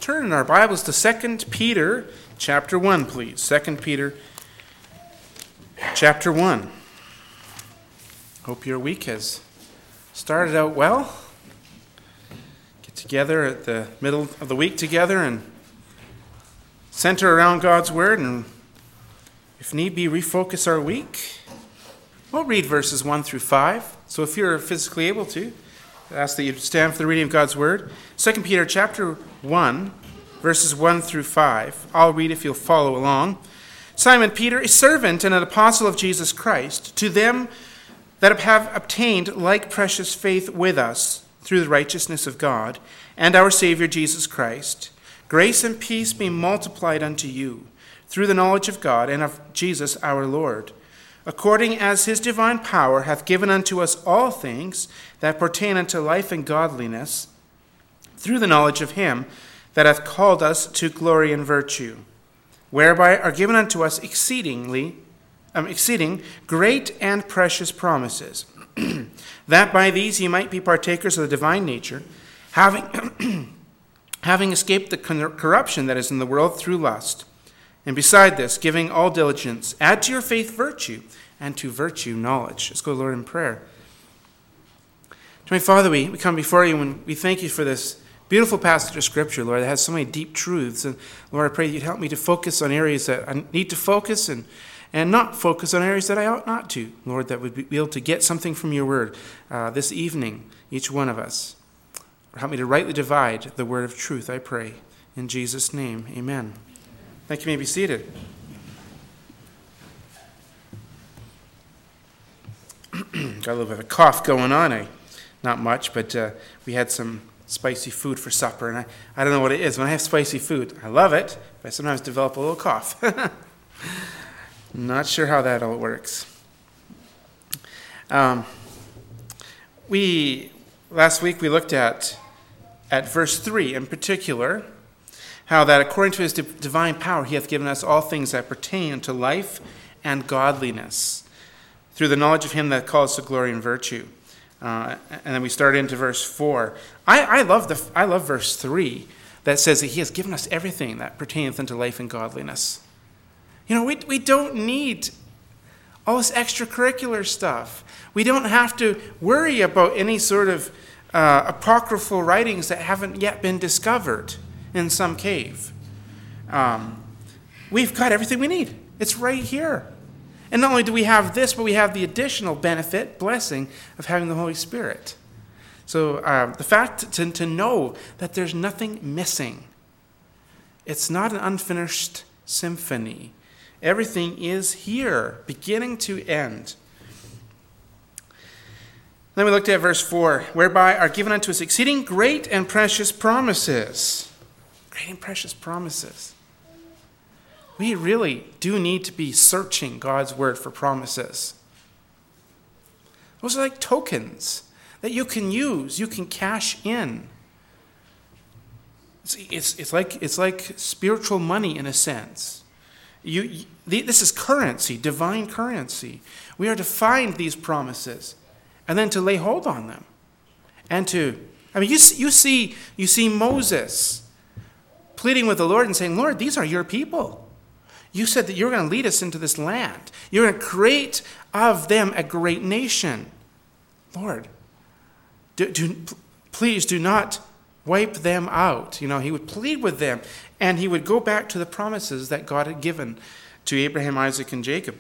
turn in our Bibles to 2 Peter chapter 1, please. 2 Peter chapter 1. Hope your week has started out well. Get together at the middle of the week together and center around God's Word, and if need be, refocus our week. We'll read verses 1 through 5. So if you're physically able to, I ask that you stand for the reading of God's Word. 2 Peter chapter 1, verses 1 through 5. I'll read if you'll follow along. Simon Peter, a servant and an apostle of Jesus Christ, to them that have obtained like precious faith with us through the righteousness of God and our Savior Jesus Christ, grace and peace be multiplied unto you through the knowledge of God and of Jesus our Lord, according as his divine power hath given unto us all things that pertain unto life and godliness, through the knowledge of him that hath called us to glory and virtue, whereby are given unto us exceeding great and precious promises, that by these ye might be partakers of the divine nature, having escaped the corruption that is in the world through lust. And beside this, giving all diligence, add to your faith virtue, and to virtue knowledge. Let's go to the Lord in prayer. To my Father, we come before you and we thank you for this beautiful passage of Scripture, Lord, that has so many deep truths. And Lord, I pray that you'd help me to focus on areas that I need to focus and not focus on areas that I ought not to. Lord, that would be able to get something from your word this evening, each one of us. Help me to rightly divide the word of truth, I pray. In Jesus' name, amen. Thank you. You may be seated. Got a little bit of a cough going on. Not much, but we had some spicy food for supper, and I don't know what it is. When I have spicy food, I love it, but I sometimes develop a little cough. Not sure how that all works. Last week we looked at verse 3 in particular, how that according to his divine power he hath given us all things that pertain to life and godliness, through the knowledge of him that calls to glory and virtue. And then we start into verse 4. I love verse 3 that says that he has given us everything that pertaineth unto life and godliness. You know, we don't need all this extracurricular stuff. We don't have to worry about any sort of apocryphal writings that haven't yet been discovered in some cave. We've got everything we need. It's right here. And not only do we have this, but we have the additional blessing of having the Holy Spirit. So the fact to know that there's nothing missing. It's not an unfinished symphony. Everything is here, beginning to end. Then we looked at verse 4, whereby are given unto us exceeding great and precious promises. Great and precious promises. We really do need to be searching God's word for promises. Those are like tokens that you can use, you can cash in. It's like spiritual money in a sense. This is currency, divine currency. We are to find these promises and then to lay hold on them. And you see Moses pleading with the Lord and saying, Lord, these are your people. You said that you're going to lead us into this land. You're going to create of them a great nation. Lord, please do not wipe them out. You know, he would plead with them, and he would go back to the promises that God had given to Abraham, Isaac, and Jacob.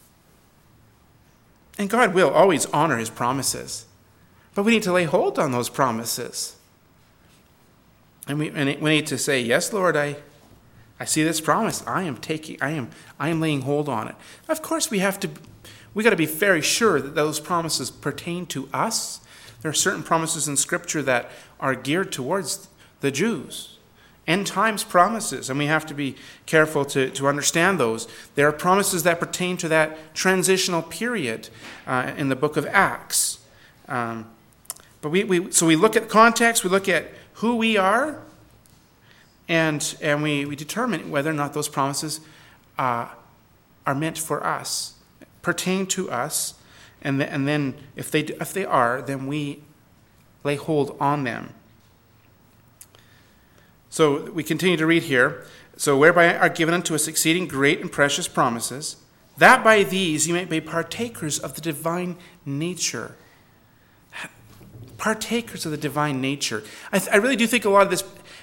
And God will always honor his promises, but we need to lay hold on those promises. And we need to say, yes, Lord, I see this promise. I am laying hold on it. Of course, we got to be very sure that those promises pertain to us. There are certain promises in Scripture that are geared towards the Jews. End times promises, and we have to be careful to understand those. There are promises that pertain to that transitional period in the book of Acts. But we look at context, we look at who we are, and we determine whether or not those promises are meant for us, pertain to us, and then if they are, then we lay hold on them. So we continue to read here. So whereby are given unto us exceeding great and precious promises, that by these you may be partakers of the divine nature. Partakers of the divine nature. I really do think a lot of this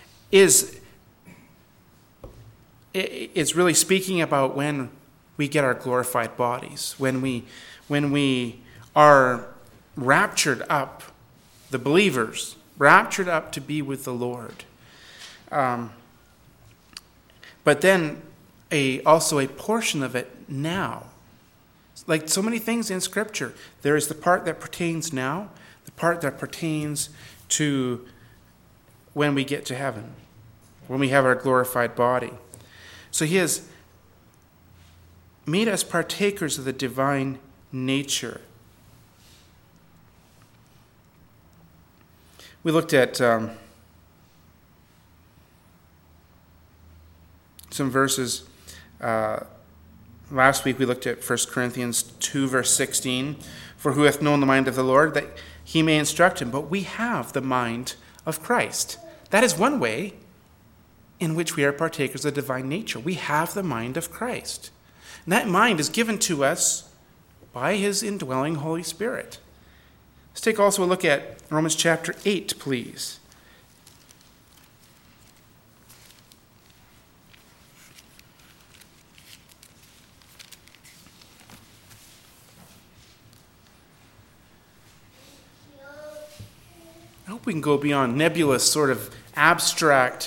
is really speaking about when we get our glorified bodies, when we are raptured up, the believers, raptured up to be with the Lord. But then also a portion of it now. Like so many things in Scripture, there is the part that pertains now, the part that pertains to when we get to heaven, when we have our glorified body. So he has made us partakers of the divine nature. We looked at some verses. Last week we looked at 1 Corinthians 2, verse 16. For who hath known the mind of the Lord, that he may instruct him? But we have the mind of Christ. That is one way in which we are partakers of the divine nature. We have the mind of Christ. And that mind is given to us by his indwelling Holy Spirit. Let's take also a look at Romans chapter 8, please. I hope we can go beyond nebulous, sort of abstract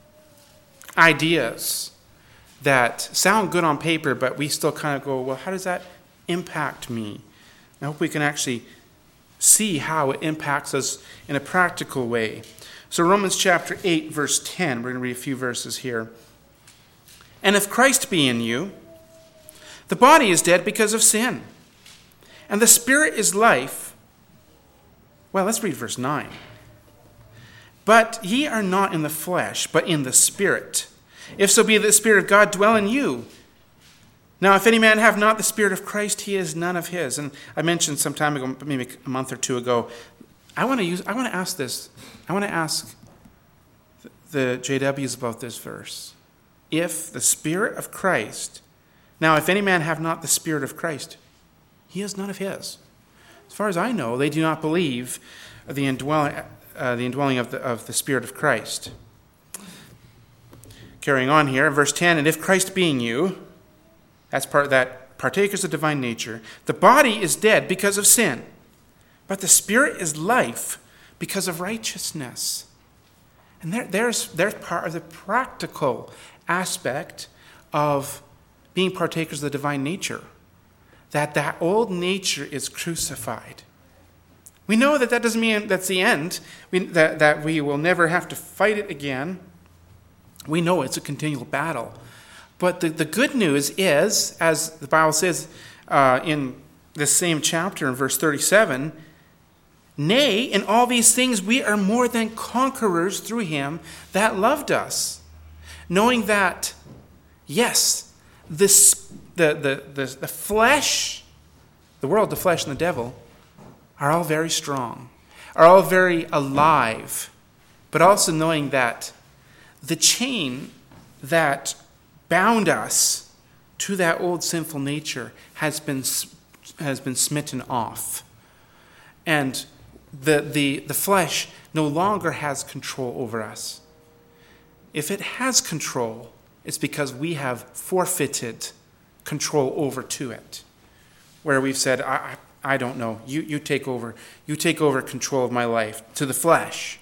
ideas that sound good on paper, but we still kind of go, well, how does that impact me? I hope we can actually see how it impacts us in a practical way. So Romans chapter 8, verse 10, we're going to read a few verses here. And if Christ be in you, the body is dead because of sin, and the spirit is life. Well, let's read verse 9. But ye are not in the flesh, but in the Spirit, if so be that the Spirit of God dwell in you. Now, if any man have not the Spirit of Christ, he is none of his. And I mentioned some time ago, maybe a month or two ago, I want to ask the JWs about this verse. If the Spirit of Christ, now if any man have not the Spirit of Christ, he is none of his. As far as I know, they do not believe the indwelling of the Spirit of Christ. Carrying on here, verse 10, and if Christ being you, that's part that partakers of divine nature, the body is dead because of sin, but the Spirit is life because of righteousness. And there's part of the practical aspect of being partakers of the divine nature, that old nature is crucified. We know that doesn't mean that's the end, that we will never have to fight it again. We know it's a continual battle. But the good news is, as the Bible says in this same chapter in verse 37, nay, in all these things we are more than conquerors through him that loved us. Knowing that, yes, the flesh, the world, the flesh, and the devil are all very strong, are all very alive, but also knowing that the chain that bound us to that old sinful nature has been smitten off. And the flesh no longer has control over us. If it has control, it's because we have forfeited control over to it. Where we've said, I don't know, you take over. You take over control of my life, to the flesh.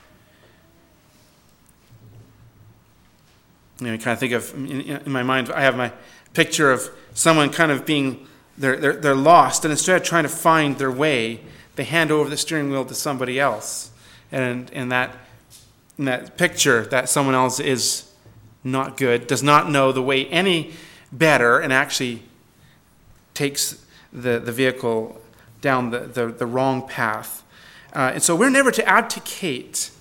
You kind of think of, in my mind, I have my picture of someone kind of being, they're lost, and instead of trying to find their way, they hand over the steering wheel to somebody else. And in that picture, that someone else is not good, does not know the way any better, and actually takes the vehicle down the wrong path. And so we're never to abdicate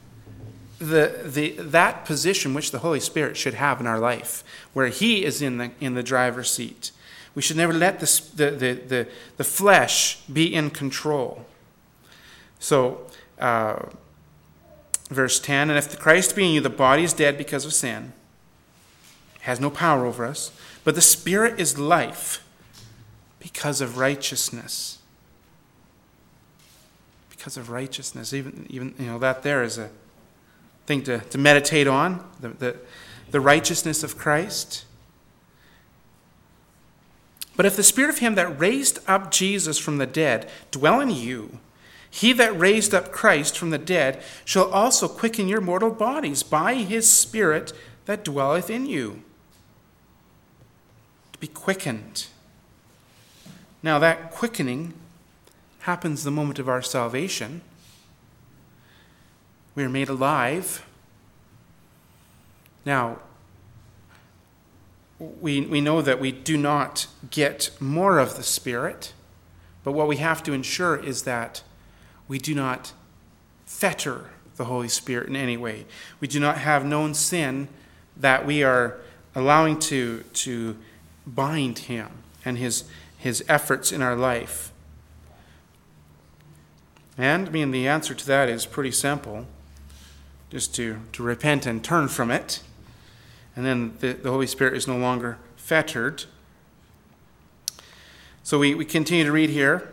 that position which the Holy Spirit should have in our life, where he is in the driver's seat. We should never let the flesh be in control. So Verse 10, and if the Christ be in you, the body is dead because of sin, has no power over us, but the Spirit is life because of righteousness. Because of righteousness. Even that there is a thing to meditate on, the righteousness of Christ. But if the Spirit of him that raised up Jesus from the dead dwell in you, he that raised up Christ from the dead shall also quicken your mortal bodies by his Spirit that dwelleth in you. To be quickened. Now that quickening happens the moment of our salvation. We are made alive. Now, we know that we do not get more of the Spirit, but what we have to ensure is that we do not fetter the Holy Spirit in any way. We do not have known sin that we are allowing to bind him and his efforts in our life. And, the answer to that is pretty simple. Just to repent and turn from it. And then the Holy Spirit is no longer fettered. So we continue to read here.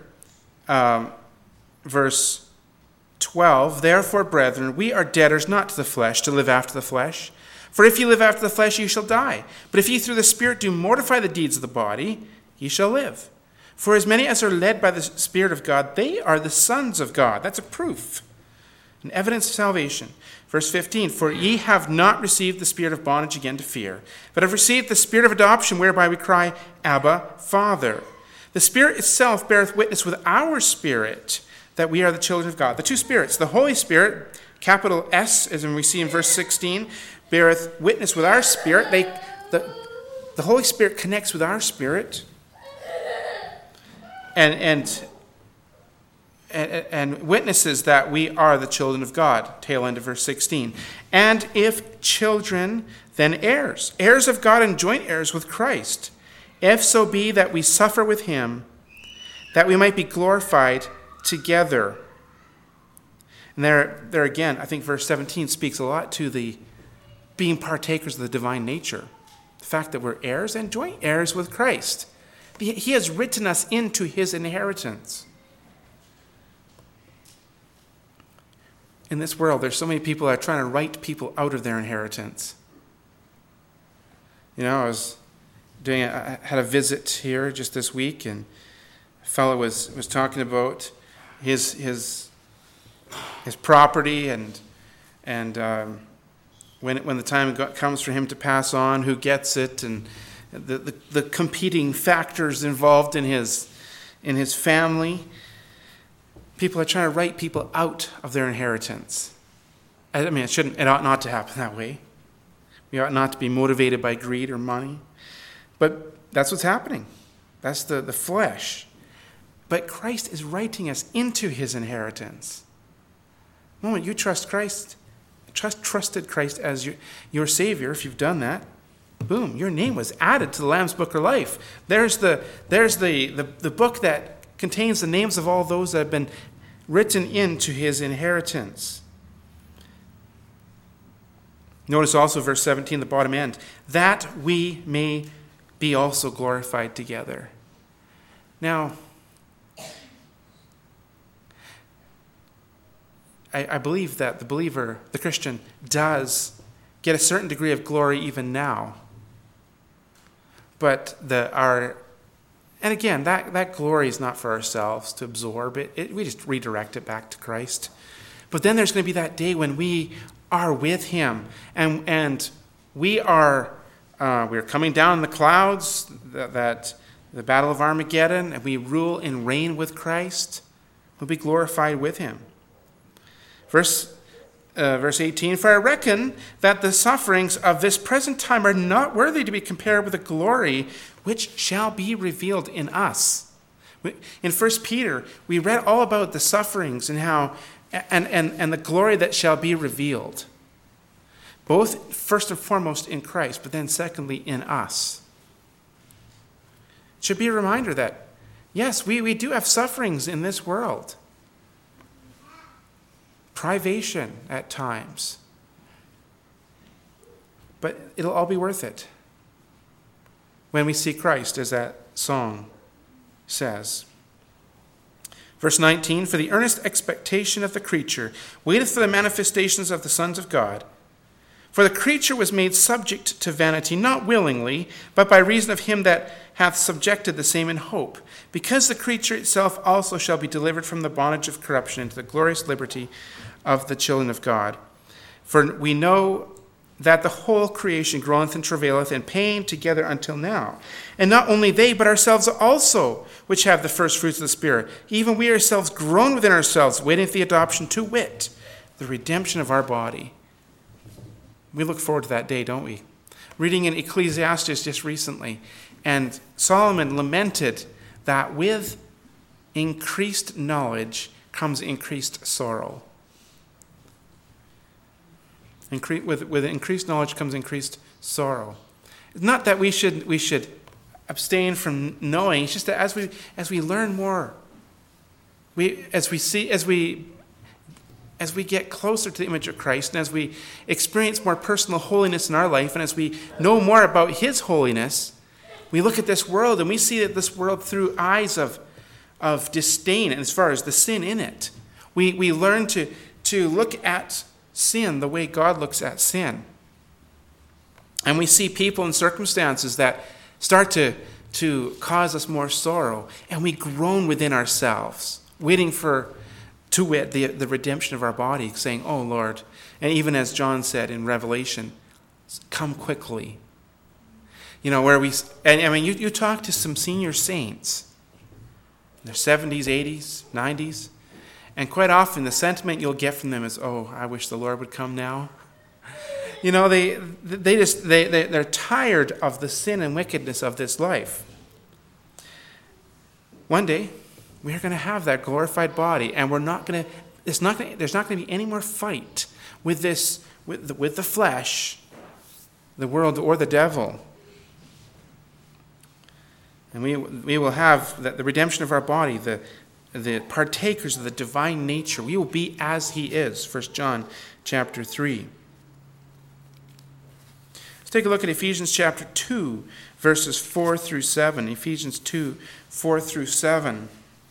Verse 12, therefore, brethren, we are debtors not to the flesh, to live after the flesh. For if you live after the flesh, you shall die. But if ye through the Spirit do mortify the deeds of the body, ye shall live. For as many as are led by the Spirit of God, they are the sons of God. That's a proof, an evidence of salvation. Verse 15, for ye have not received the spirit of bondage again to fear, but have received the Spirit of adoption, whereby we cry, Abba, Father. The Spirit itself beareth witness with our spirit that we are the children of God. The two spirits, the Holy Spirit, capital S, as we see in verse 16, beareth witness with our spirit. The Holy Spirit connects with our spirit and witnesses that we are the children of God. Tail end of verse 16. And if children, then heirs. Heirs of God and joint heirs with Christ. If so be that we suffer with him, that we might be glorified together. And there again, I think verse 17 speaks a lot to the being partakers of the divine nature. The fact that we're heirs and joint heirs with Christ. He has written us into his inheritance. In this world, there's so many people that are trying to write people out of their inheritance. I had a visit here just this week, and a fellow was talking about his property and when the time comes for him to pass on, who gets it, and the competing factors involved in his family. People are trying to write people out of their inheritance. It ought not to happen that way. We ought not to be motivated by greed or money. But that's what's happening. That's the flesh. But Christ is writing us into his inheritance. The moment you trust Christ, trusted Christ as your Savior, if you've done that, boom, your name was added to the Lamb's Book of Life. There's the book that contains the names of all those that have been written into his inheritance. Notice also verse 17, the bottom end, that we may be also glorified together. Now, I believe that the believer, the Christian, does get a certain degree of glory even now. But and again, that glory is not for ourselves to absorb it. We just redirect it back to Christ. But then there's going to be that day when we are with him, and we're coming down in the clouds, that the battle of Armageddon, and we rule and reign with Christ. We'll be glorified with him. Verse 18, for I reckon that the sufferings of this present time are not worthy to be compared with the glory which shall be revealed in us. In 1 Peter, we read all about the sufferings and how and the glory that shall be revealed. Both first and foremost in Christ, but then secondly in us. It should be a reminder that, yes, we do have sufferings in this world. privation at times. But it'll all be worth it when we see Christ, as that song says. Verse 19, for the earnest expectation of the creature waiteth for the manifestations of the sons of God. For the creature was made subject to vanity, not willingly, but by reason of him that hath subjected the same in hope, because the creature itself also shall be delivered from the bondage of corruption into the glorious liberty of the children of God. For we know that the whole creation groaneth and travaileth in pain together until now. And not only they, but ourselves also, which have the first fruits of the Spirit, even we ourselves groan within ourselves, waiting for the adoption, to wit, the redemption of our body. We look forward to that day, don't we? Reading in Ecclesiastes just recently, and Solomon lamented that with increased knowledge comes increased sorrow. With increased knowledge comes increased sorrow. It's not that we should abstain from knowing. It's just that as we learn more, as we get closer to the image of Christ, and as we experience more personal holiness in our life, and as we know more about His holiness, we look at this world and we see that this world through eyes of disdain as far as the sin in it. We learn to look at sin the way God looks at sin. And we see people and circumstances that start to cause us more sorrow, and we groan within ourselves, waiting for, to wit, the redemption of our body, saying, oh Lord, and even as John said in Revelation, come quickly. You talk to some senior saints in their 70s, 80s, 90s, and quite often the sentiment you'll get from them is, oh, I wish the Lord would come now. They're tired of the sin and wickedness of this life. One day, we're going to have that glorified body, and there's not going to be any more fight with the flesh, the world, or the devil. And we will have the redemption of our body, the partakers of the divine nature. We will be as He is, 1 John chapter 3. Let's take a look at Ephesians chapter 2, verses 4 through 7. Ephesians 2, 4 through 7.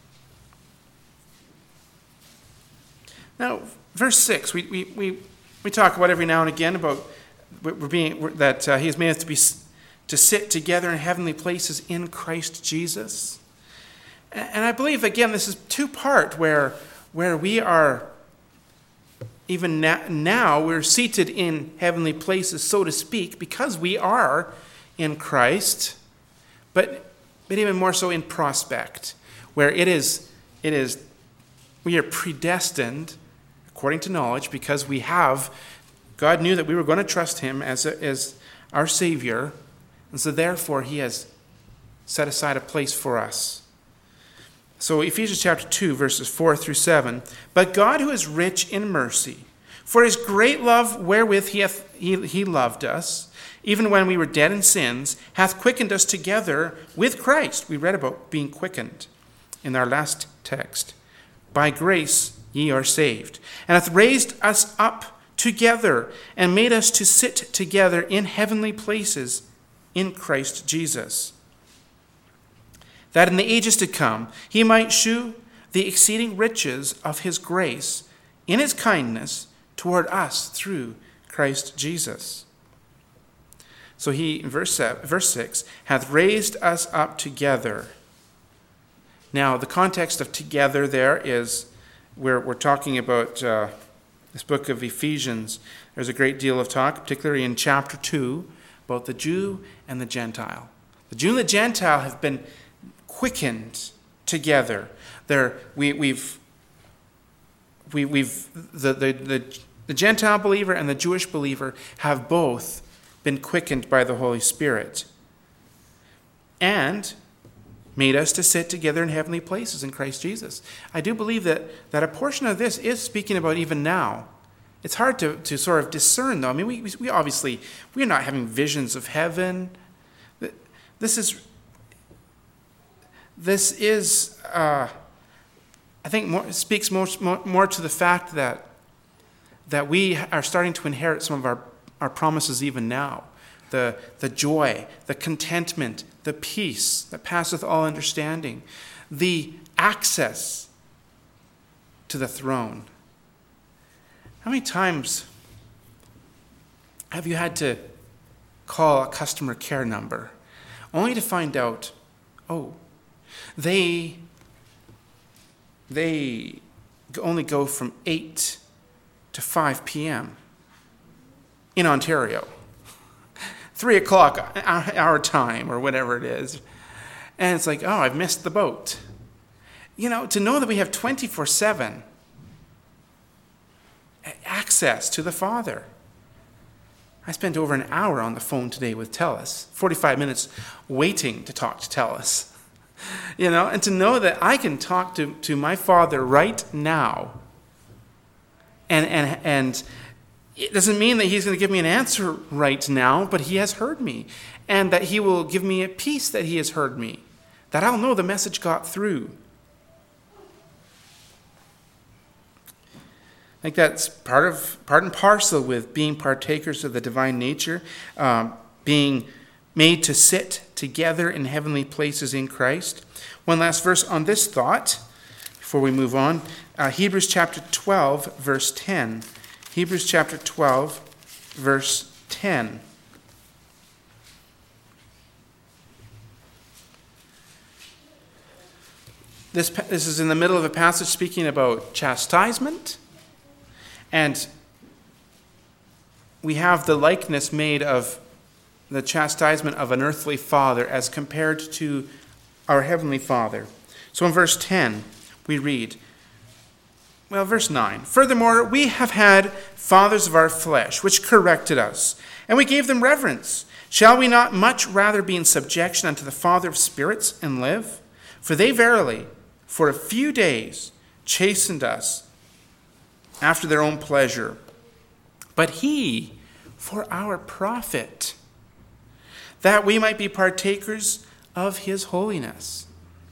Now, verse 6, we talk about every now and again about that He has made us to sit together in heavenly places in Christ Jesus. And I believe, again, this is two-part where we are, even now, we're seated in heavenly places, so to speak, because we are in Christ, but even more so in prospect, where it is we are predestined according to knowledge, because God knew that we were going to trust Him as our Savior, and so therefore He has set aside a place for us. So Ephesians chapter 2, verses 4 through 7. But God, who is rich in mercy, for His great love wherewith He loved us, even when we were dead in sins, hath quickened us together with Christ. We read about being quickened in our last text. By grace ye are saved, and hath raised us up together, and made us to sit together in heavenly places in Christ Jesus, that in the ages to come He might shew the exceeding riches of His grace in His kindness toward us through Christ Jesus. So He, in verse 6, hath raised us up together. Now, the context of together there is, we're talking about this book of Ephesians. There's a great deal of talk, particularly in chapter 2, about the Jew and the Gentile. The Jew and the Gentile have been quickened together. The Gentile believer and the Jewish believer have both been quickened by the Holy Spirit, and made us to sit together in heavenly places in Christ Jesus. I do believe that a portion of this is speaking about even now. It's hard to sort of discern, though. I mean, we obviously, we're not having visions of heaven. This is I think speaks more to the fact that that we are starting to inherit some of our promises even now. The joy, the contentment, the peace that passeth all understanding, the access to the throne. How many times have you had to call a customer care number only to find out, they only go from 8 to 5 p.m. in Ontario. 3 o'clock our time or whatever it is. And it's like, I've missed the boat. To know that we have 24/7 access to the Father. I spent over an hour on the phone today with TELUS, 45 minutes waiting to talk to TELUS. And to know that I can talk to my Father right now. And it doesn't mean that he's going to give me an answer right now, but he has heard me. And that he will give me a peace that he has heard me. That I'll know the message got through. I think that's part and parcel with being partakers of the divine nature, being made to sit together in heavenly places in Christ. One last verse on this thought before we move on. Hebrews chapter 12, verse 10. Hebrews chapter 12, verse 10. This is in the middle of a passage speaking about chastisement. And we have the likeness made of the chastisement of an earthly father as compared to our heavenly Father. So in verse 10, we read, verse 9. Furthermore, we have had fathers of our flesh, which corrected us, and we gave them reverence. Shall we not much rather be in subjection unto the Father of spirits and live? For they verily, for a few days, chastened us after their own pleasure, but he for our profit, that we might be partakers of his holiness.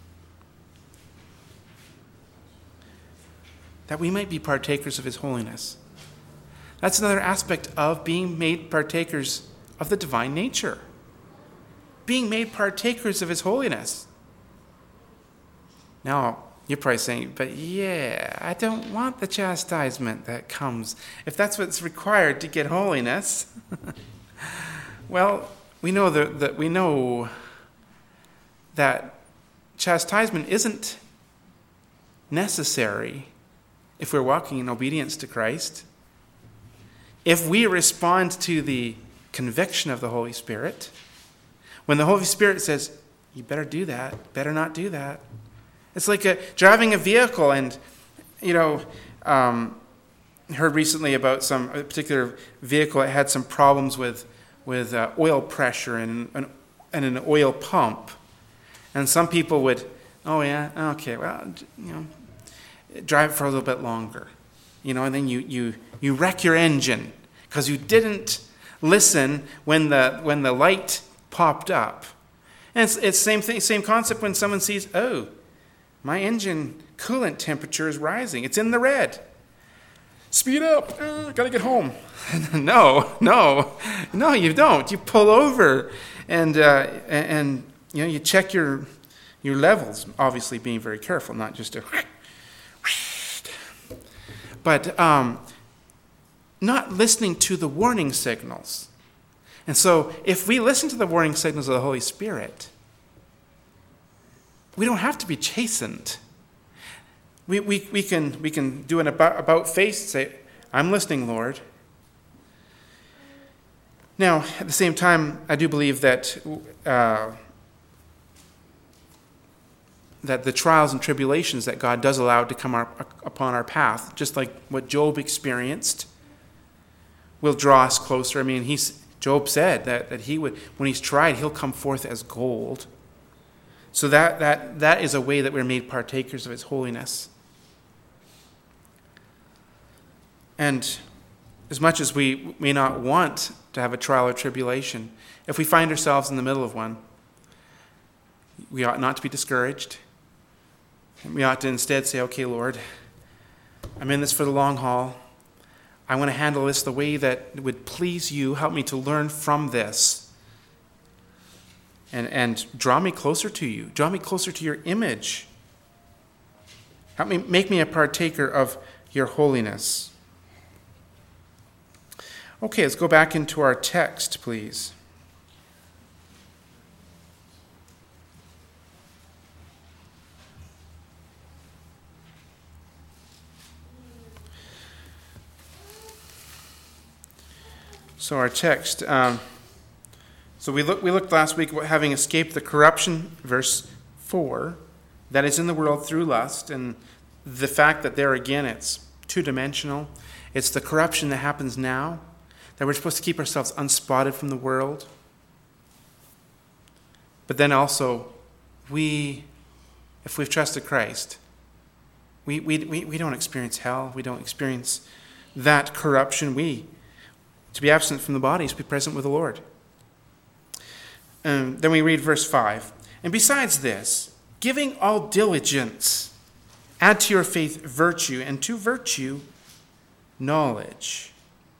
That we might be partakers of his holiness. That's another aspect of being made partakers of the divine nature. Being made partakers of his holiness. Now, you're probably saying, but I don't want the chastisement that comes. If that's what's required to get holiness, well, we know that chastisement isn't necessary if we're walking in obedience to Christ. If we respond to the conviction of the Holy Spirit, when the Holy Spirit says, you better do that, better not do that. It's like driving a vehicle, and, heard recently about a particular vehicle that had some problems with oil pressure and an oil pump. And some people would, drive for a little bit longer. And then you wreck your engine because you didn't listen when the light popped up. And it's same concept when someone sees, my engine coolant temperature is rising. It's in the red. Speed up. Gotta get home. No, you don't. You pull over and you check your levels. Obviously, being very careful, not just but not listening to the warning signals. And so, if we listen to the warning signals of the Holy Spirit, we don't have to be chastened. We can do an about face and say, I'm listening, Lord. Now, at the same time, I do believe that that the trials and tribulations that God does allow to come upon our path, just like what Job experienced, will draw us closer. I mean, Job said that he would, when he's tried, he'll come forth as gold. So that is a way that we're made partakers of his holiness. And as much as we may not want to have a trial or tribulation, if we find ourselves in the middle of one, we ought not to be discouraged. We ought to instead say, okay, Lord, I'm in this for the long haul. I want to handle this the way that would please you. Help me to learn from this. And draw me closer to you. Draw me closer to your image. Help me, make me a partaker of your holiness. Okay, let's go back into our text, please. So our text, so we looked last week about having escaped the corruption, verse 4, that is in the world through lust, and the fact that there again it's two-dimensional. It's the corruption that happens now, that we're supposed to keep ourselves unspotted from the world. But then also, if we've trusted Christ, we don't experience hell. We don't experience that corruption. To be absent from the body is to be present with the Lord. Then we read verse 5. And besides this, giving all diligence, add to your faith virtue, and to virtue knowledge.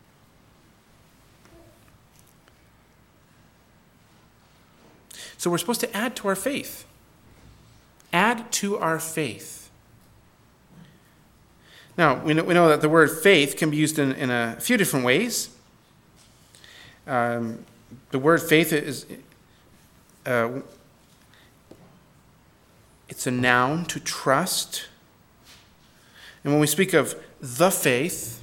So we're supposed to add to our faith. Add to our faith. Now, we know that the word faith can be used in a few different ways. The word faith is it's a noun, to trust. And when we speak of the faith,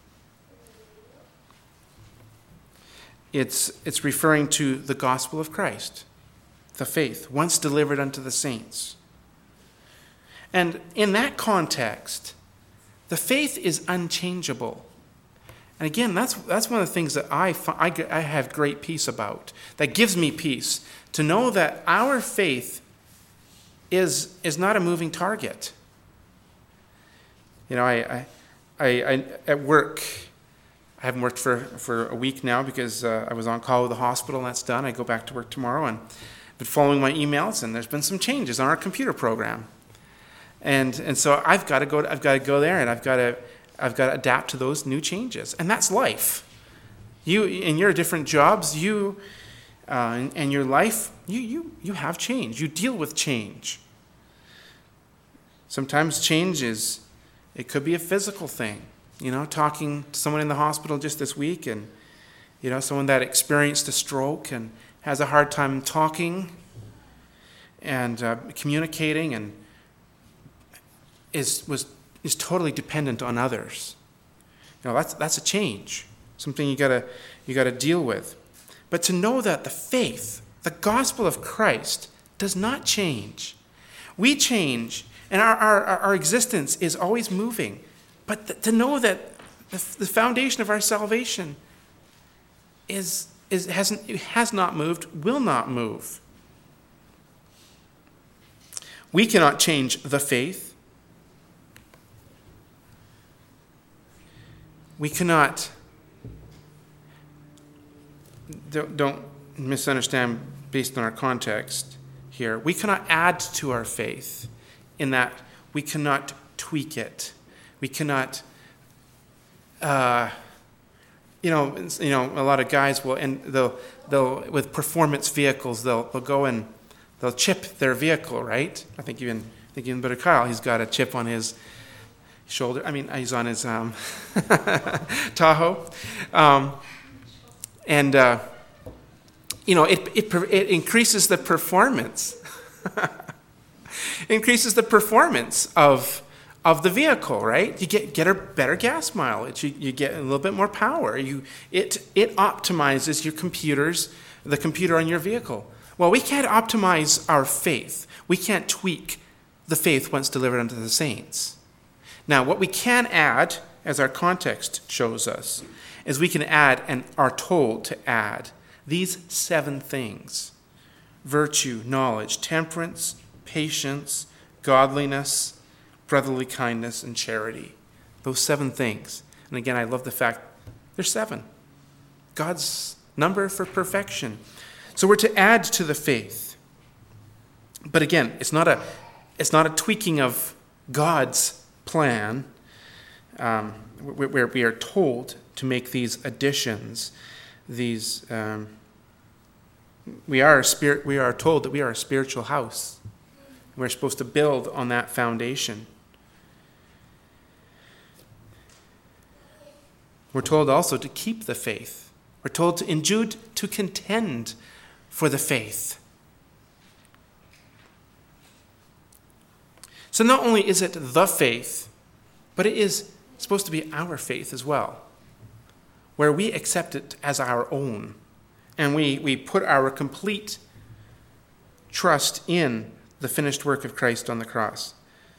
it's referring to the gospel of Christ, the faith, once delivered unto the saints. And in that context, the faith is unchangeable. And again, that's one of the things that I have great peace about, that gives me peace, to know that our faith is not a moving target. You know, I at work, I haven't worked for a week now because I was on call with the hospital, and that's done. I go back to work tomorrow, and I've been following my emails, and there's been some changes on our computer program. And so I've got to go there, and I've got to adapt to those new changes, and that's life. You in your different jobs, and your life, you have change. You deal with change. Sometimes change it could be a physical thing. You know, talking to someone in the hospital just this week, and you know, someone that experienced a stroke and has a hard time talking and communicating, and is totally dependent on others. You know, that's a change, something you gotta deal with. But to know that the faith, the gospel of Christ, does not change. We change, and our existence is always moving. But to know that the foundation of our salvation has not moved, will not move. We cannot change the faith. We cannot, don't misunderstand based on our context here, we cannot add to our faith in that we cannot tweak it. We cannot, a lot of guys will, and they'll with performance vehicles, they'll go and they'll chip their vehicle, right? I think even Brother Kyle, he's got a chip on his shoulder. I mean, he's on his Tahoe, it increases the performance. Increases the performance of the vehicle, right? You get a better gas mileage. You get a little bit more power. It optimizes the computer on your vehicle. Well, we can't optimize our faith. We can't tweak the faith once delivered unto the saints. Now, what we can add, as our context shows us, is we can add and are told to add these 7 things: virtue, knowledge, temperance, patience, godliness, brotherly kindness, and charity. Those 7 things. And again, I love the fact there's 7. God's number for perfection. So we're to add to the faith. But again, it's not a tweaking of God's plan. where we are told to make these additions. We are told that we are a spiritual house. We're supposed to build on that foundation. We're told also to keep the faith. We're told to contend for the faith. So not only is it the faith, but it is supposed to be our faith as well, where we accept it as our own, and we put our complete trust in the finished work of Christ on the cross.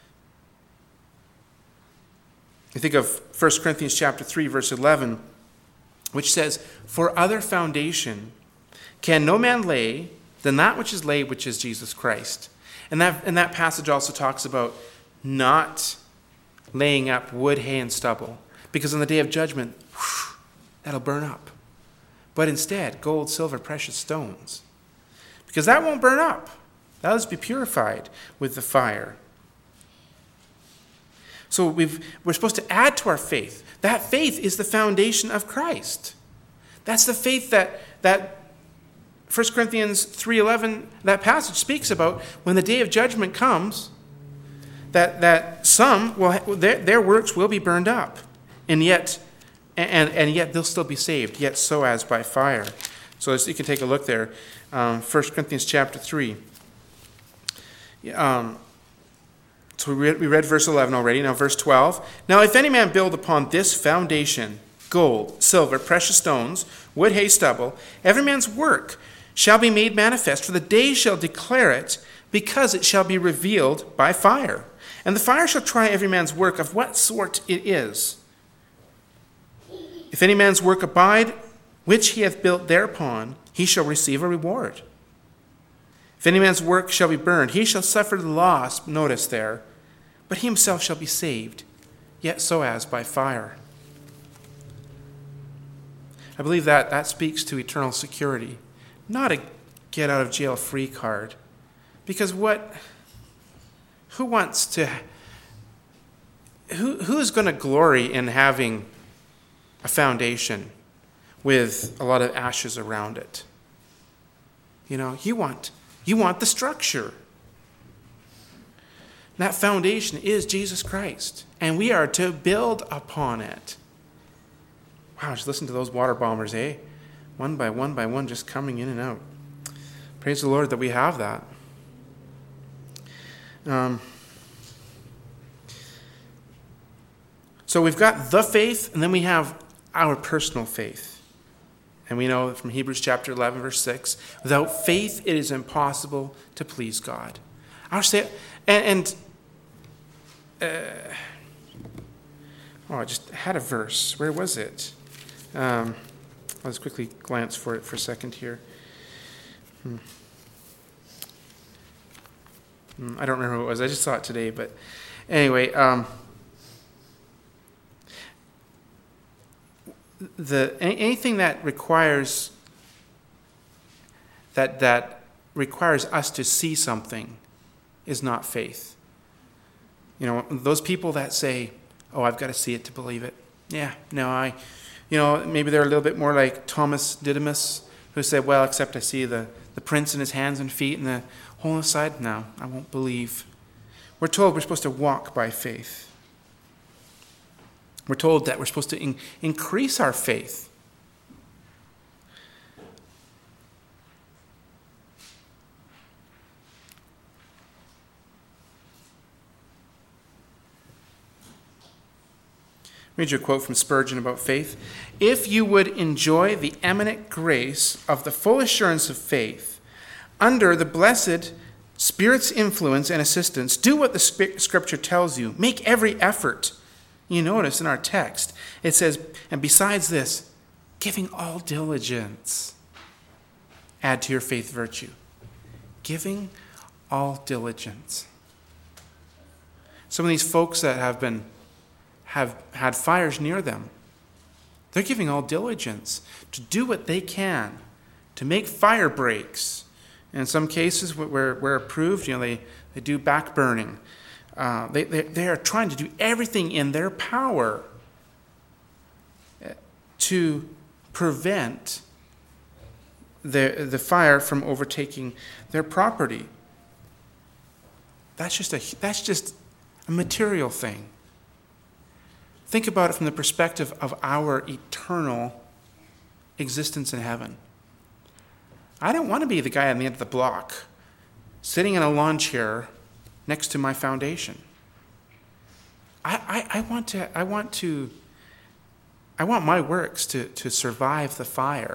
You think of 1 Corinthians chapter 3, verse 11, which says, "For other foundation can no man lay than that which is laid, which is Jesus Christ." And that passage also talks about not laying up wood, hay, and stubble, because on the day of judgment, that'll burn up. But instead, gold, silver, precious stones, because that won't burn up. That'll just be purified with the fire. So we're supposed to add to our faith. That faith is the foundation of Christ. That's the faith that 1 Corinthians 3:11, that passage speaks about when the day of judgment comes, that some their works will be burned up, and yet they'll still be saved, yet so as by fire. So you can take a look there, 1 Corinthians chapter 3. So we read verse 11 already. Now verse 12. "Now if any man build upon this foundation gold, silver, precious stones, wood, hay, stubble, every man's work shall be made manifest, for the day shall declare it, because it shall be revealed by fire. And the fire shall try every man's work of what sort it is. If any man's work abide, which he hath built thereupon, he shall receive a reward. If any man's work shall be burned, he shall suffer the loss," notice there, "but he himself shall be saved, yet so as by fire." I believe that speaks to eternal security, not a get-out-of-jail-free card. Because who's going to glory in having a foundation with a lot of ashes around it? You want the structure. That foundation is Jesus Christ, and we are to build upon it. Wow, just listen to those water bombers, eh? One by one, just coming in and out. Praise the Lord that we have that. So we've got the faith, and then we have our personal faith. And we know from Hebrews chapter 11, verse 6, "Without faith it is impossible to please God." I just had a verse. Where was it? Let's quickly glance for it for a second here. I don't remember who it was. I just saw it today. But anyway, anything that requires us to see something is not faith. Those people that say, "Oh, I've got to see it to believe it." Yeah, no, maybe they're a little bit more like Thomas Didymus, who said, "Well, except I see the prints in his hands and feet and the hole in his side, no, I won't believe." We're told we're supposed to walk by faith. We're told that we're supposed to increase our faith. Read you a quote from Spurgeon about faith. "If you would enjoy the eminent grace of the full assurance of faith, under the blessed Spirit's influence and assistance, do what the Scripture tells you. Make every effort." You notice in our text, it says, "And besides this, giving all diligence, add to your faith virtue." Giving all diligence. Some of these folks that have had fires near them, they're giving all diligence to do what they can to make fire breaks. In some cases, where approved, they do back burning. They are trying to do everything in their power to prevent the fire from overtaking their property. That's just a material thing. Think about it from the perspective of our eternal existence in heaven. I don't want to be the guy on the end of the block sitting in a lawn chair next to my foundation. I want my works to survive the fire.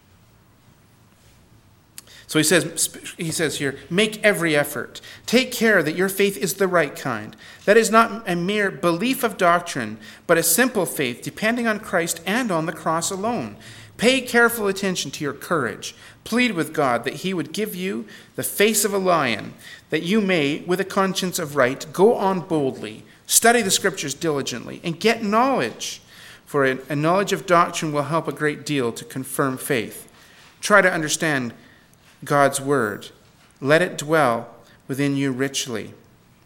So he says here, make every effort. Take care that your faith is the right kind. That is not a mere belief of doctrine, but a simple faith depending on Christ and on the cross alone. Pay careful attention to your courage. Plead with God that he would give you the face of a lion, that you may, with a conscience of right, go on boldly, study the scriptures diligently, and get knowledge. For a knowledge of doctrine will help a great deal to confirm faith. Try to understand God's word. Let it dwell within you richly.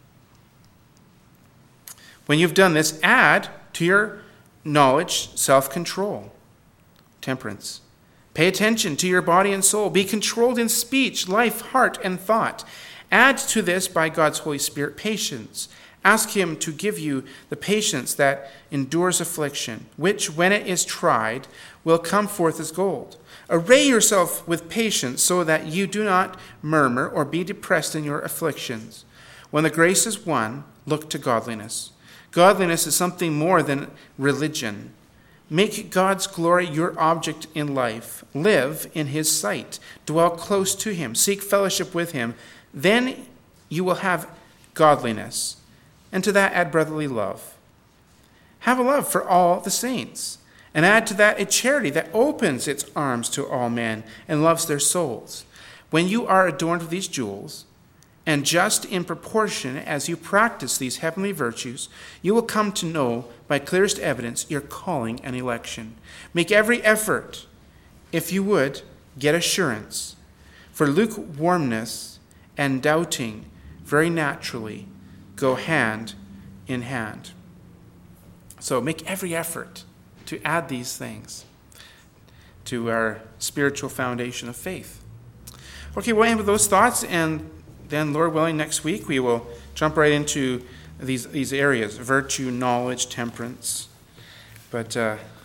When you've done this, add to your knowledge self-control, temperance. Pay attention to your body and soul. Be controlled in speech, life, heart, and thought. Add to this, by God's Holy Spirit, patience. Ask him to give you the patience that endures affliction, which, when it is tried, will come forth as gold. Array yourself with patience so that you do not murmur or be depressed in your afflictions. When the grace is won, look to godliness. Godliness is something more than religion. Make God's glory your object in life. Live in his sight. Dwell close to him. Seek fellowship with him. Then you will have godliness. And to that add brotherly love. Have a love for all the saints. And add to that a charity that opens its arms to all men and loves their souls. When you are adorned with these jewels, and just in proportion as you practice these heavenly virtues, you will come to know by clearest evidence your calling and election. Make every effort, if you would, get assurance. For lukewarmness and doubting very naturally go hand in hand. So make every effort to add these things to our spiritual foundation of faith. Okay, we'll end with those thoughts, and then, Lord willing, next week we will jump right into these areas: virtue, knowledge, temperance. But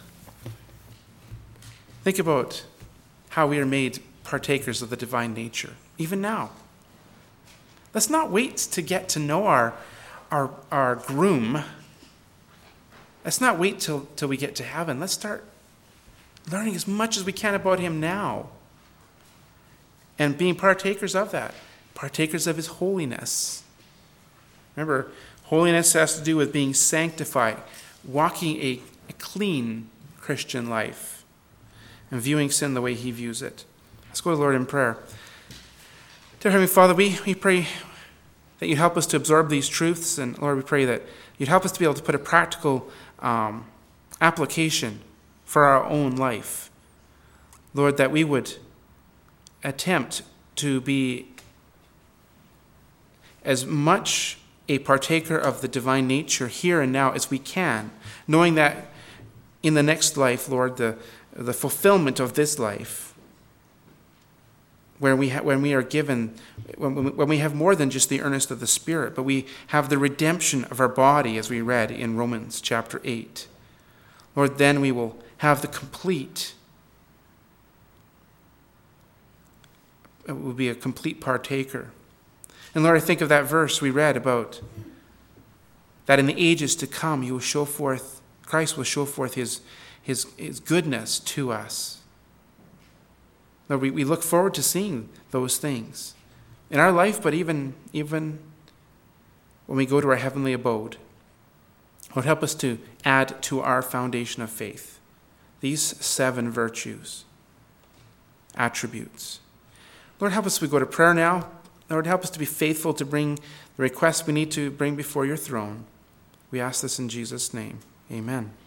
think about how we are made partakers of the divine nature, even now. Let's not wait to get to know our groom. Let's not wait till we get to heaven. Let's start learning as much as we can about him now and being partakers of that, partakers of his holiness. Remember, holiness has to do with being sanctified, walking a clean Christian life, and viewing sin the way he views it. Let's go to the Lord in prayer. Dear Heavenly Father, we pray that you'd help us to absorb these truths, and Lord, we pray that you'd help us to be able to put a practical application for our own life. Lord, that we would attempt to be as much a partaker of the divine nature here and now as we can, knowing that in the next life, Lord, the fulfillment of this life, when we have more than just the earnest of the Spirit, but we have the redemption of our body, as we read in Romans chapter 8. Lord, then we will have the complete, it will be a complete partaker. And Lord, I think of that verse we read about that in the ages to come, Christ will show forth his goodness to us. Lord, we look forward to seeing those things in our life, but even when we go to our heavenly abode. Lord, help us to add to our foundation of faith these 7 virtues, attributes. Lord, help us as we go to prayer now. Lord, help us to be faithful to bring the requests we need to bring before your throne. We ask this in Jesus' name. Amen.